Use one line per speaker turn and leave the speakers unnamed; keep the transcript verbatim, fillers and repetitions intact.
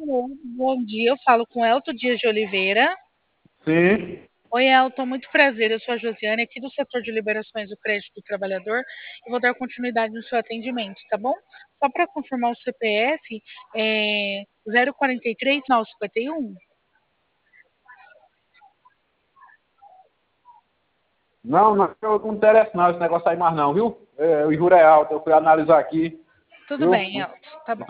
Alô, bom dia, eu falo com Elton Dias de Oliveira.
Sim.
Oi, Elton, muito prazer, eu sou a Josiane, aqui do setor de liberações do crédito do trabalhador, e vou dar continuidade no seu atendimento, tá bom? Só para confirmar o C P F, é zero quarenta e três, nove cinquenta e um.
Não, não, eu não interessa não esse negócio aí mais não, viu? É, o juro é alto, eu fui analisar aqui,
Tudo
viu?
bem, Elton, tá bom.